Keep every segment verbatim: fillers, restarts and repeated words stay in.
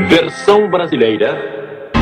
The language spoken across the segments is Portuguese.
Versão brasileira.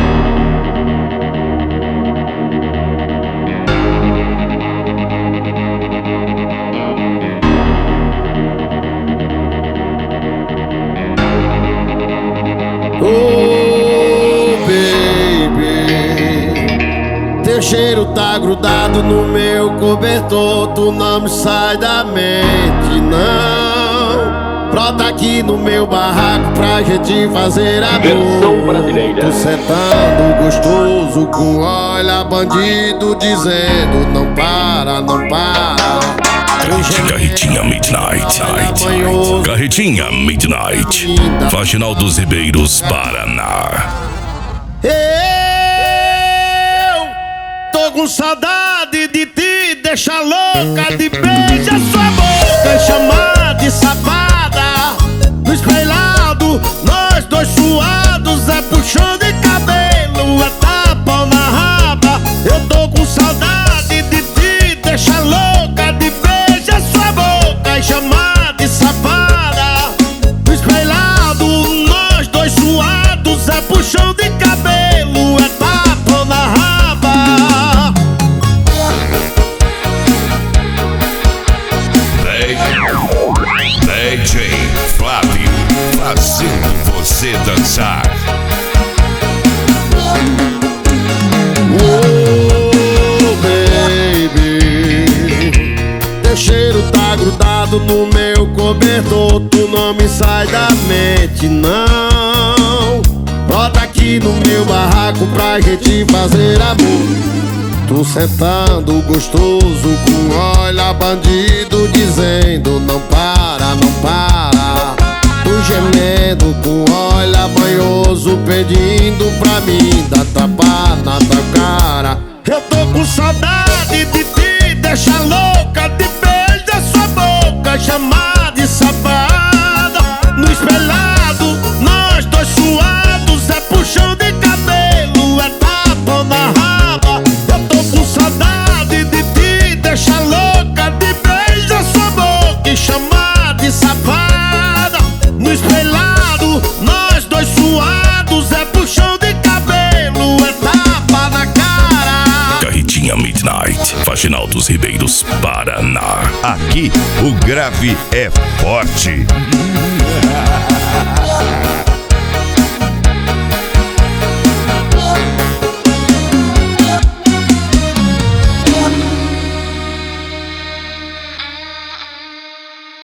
Oh, baby, teu cheiro tá grudado no meu cobertor. Tu não me sai da mente, não. Brota aqui no meu barraco pra gente fazer amor. Versão brasileira. Tu sentando gostoso com olha bandido dizendo não para, não para. Carretinha Midnight, Carretinha Midnight, Faxinal dos Ribeiros, Paraná. Eu tô com saudade de te deixar louca, de beijar sua boca e chamar de safada. No espelhado, nós dois suados, é puxão de cabelo, é tapa na raba. Eu tô com saudade de te deixar louca, de beijar sua boca e chamar de safada. No espelhado, nós dois suados, é puxão de cabelo, é tapa na raba. D J Flávio, fazendo você dançar. Oh, baby, teu cheiro tá grudado no meu cobertor. Tu não me sai da mente, não. Brota aqui no meu barraco pra gente fazer amor. Tu sentando gostoso com olha bandido dizendo não para, não para. Tu gemendo com olha banhoso pedindo pra mim dar tapa na tua cara. Eu tô com saudade de te deixar louca, de beijar sua boca, chamar de safada. No espelhado, nós dois suados, é puxão de cabelo, é tapa na raba. Eu tô com saudade de te deixar louca, de beijar sua boca e chamar de safada. No espelhado, nós dois suados, é puxão de cabelo, é tapa na cara. Carretinha Midnight, Faxinal dos Ribeiros, Paraná. Aqui o grave é forte.